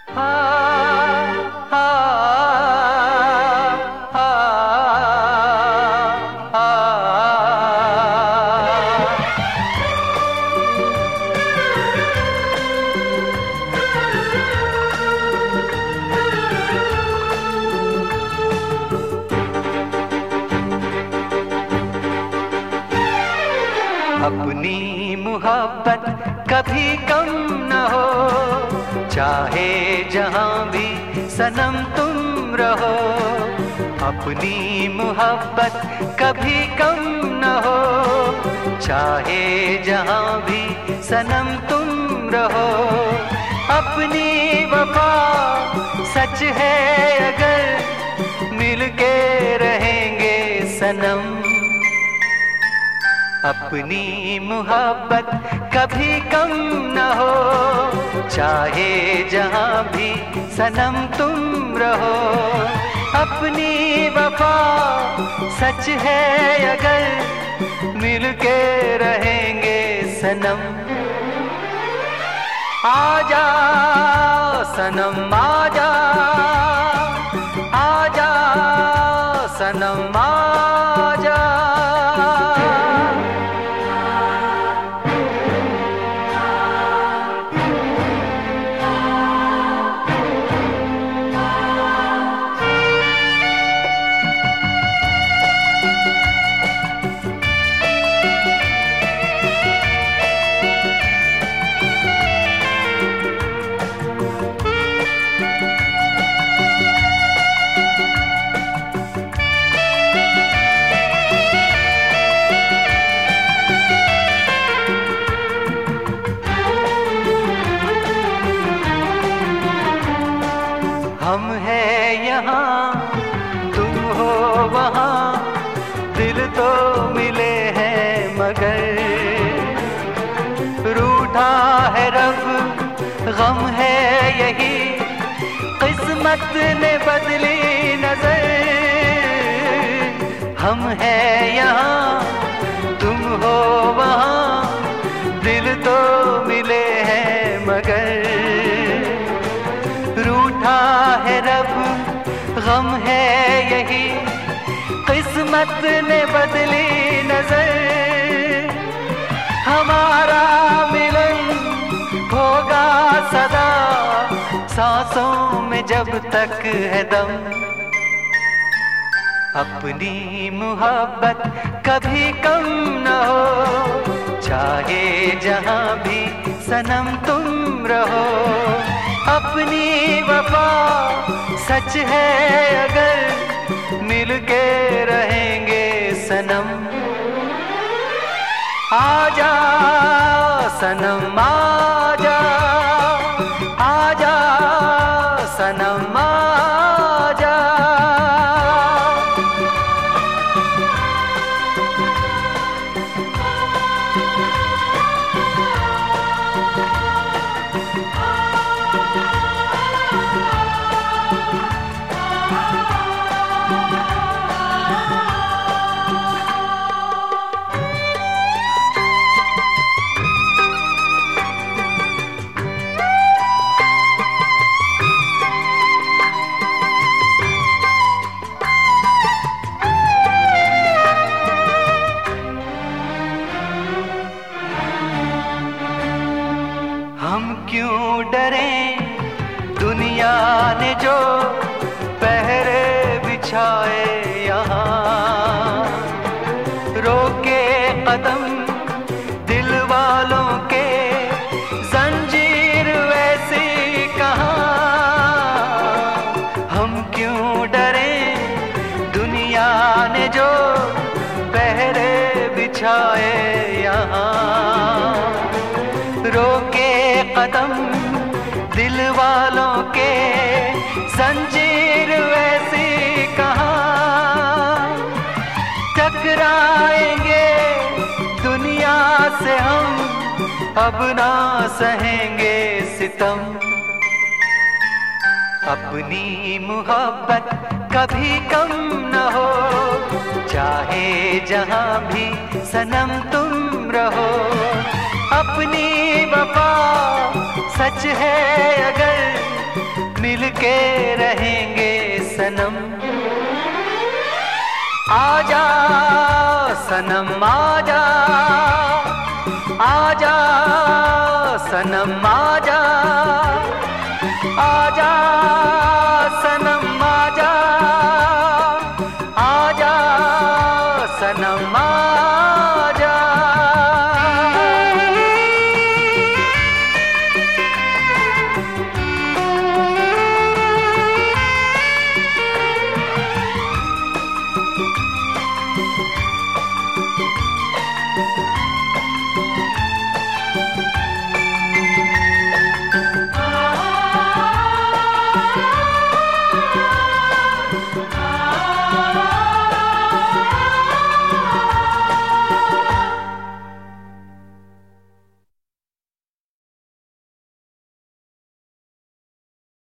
अपनी मोहब्बत कभी कम न हो, चाहे जहां भी सनम तुम रहो। अपनी मोहब्बत कभी कम न हो, चाहे जहां भी सनम तुम रहो। अपनी वफा सच है अगर मिलके रहेंगे सनम। अपनी मोहब्बत कभी कम न हो, चाहे जहां भी सनम तुम रहो। अपनी वफा सच है अगर मिलके रहेंगे सनम। आजा सनम आजा, आजा सनम आजा। हम हैं यहाँ तुम हो वहाँ, दिल तो मिले हैं मगर रूठा है रब, गम है यही किस्मत ने बदली नजर। हम हैं यहाँ तुम हो वहाँ, दिल तो मिले हैं मगर रूठा है रब, गम है यही किस्मत ने बदली नजर। हमारा मिलन होगा सदा सांसों में जब तक है दम। अपनी मोहब्बत कभी कम न हो, चाहे जहां भी सनम तुम रहो। अपनी वफा सच है अगर मिलके रहेंगे सनम। आजा सनम आजा, आजा सनम आजा। हम क्यों डरे दुनिया ने जो पहरे बिछाए यहाँ। रोके कदम दिल वालों के जंजीर वैसी कहाँ। हम क्यों डरे दुनिया ने जो पहरे बिछाए यहाँ। रोके कदम दिल वालों के जंजीर वैसी कहाँ। टकराएंगे दुनिया से हम, अब ना सहेंगे सितम। अपनी मोहब्बत कभी कम न हो, चाहे जहां भी सनम तुम रहो। अपनी वफा सच है अगर मिलके रहेंगे सनम। आजा सनम आजा, आजा सनम आजा, आजा।